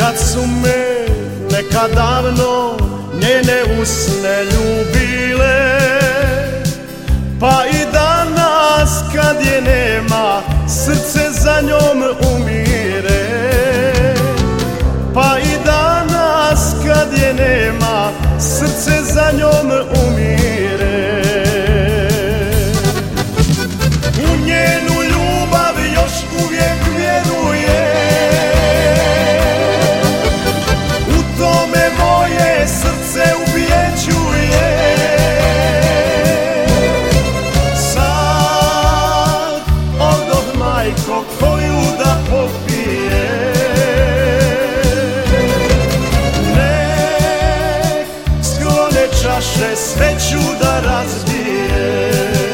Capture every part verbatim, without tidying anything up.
Kad su me nekad davno njene usne ljubile, pa i danas kad je nema srce za njom umire. Pa i danas kad je nema srce za njom umire. U njenu ljubav još uvijek vjeruje, u tome moje srce ubjeđuje. Sad odoh, majko, koju da popije, nek sklone čaše, sveću da razbije.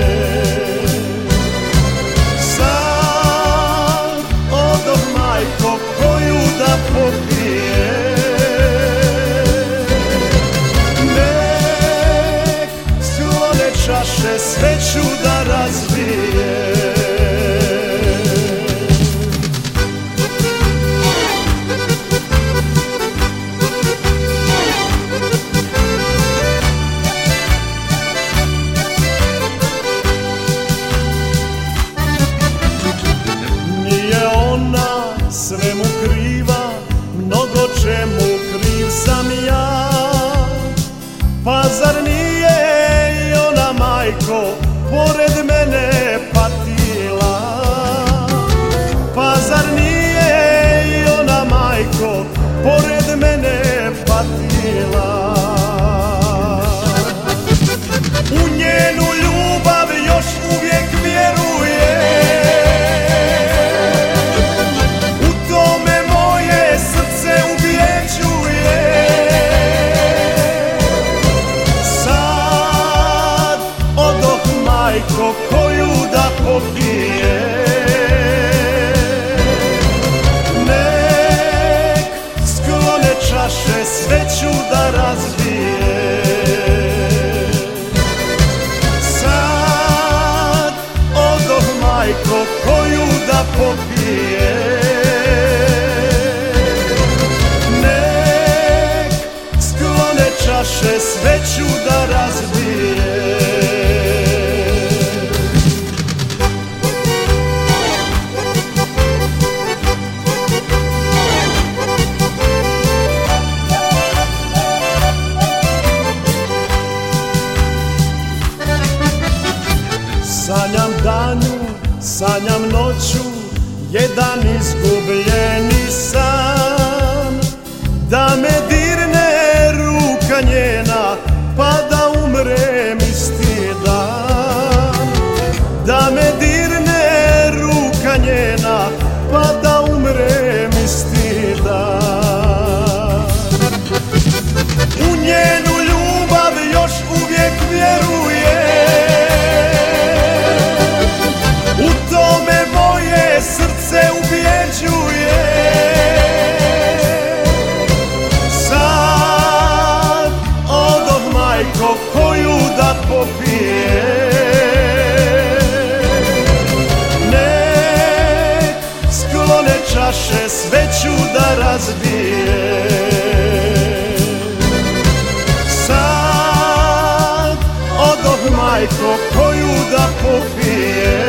Sad odoh, majko, koju da popije, nek sklone čaše, sveću da razbije. Sve mu kriva, mnogo čemu kriv sam ja. Pa zar nije i ona, majko, pored mene patila? Pa zar nije i ona, majko, pored mene patila? U njenu ljubav još uvijek vjeruje, majko, koju da popije, nek sklone čaše, sveću da razbije. Sad odoh, majko, koju da popije, nek sklone čaše, sveću da razbije. Sanjam danju, sanjam noću, jedan izgubljeni san, da me dirne ruka njena, pa da umrem isti dan. Da me dirne ruka njena, pa da umrem isti dan. U njenu ljubav još uvijek vjeruje, u tome moje srce ubjeđuje. Sad odoh, majko, koju da popije, nek sklone čaše, sveću da razbije. Sad odoh, majko, koju da popije,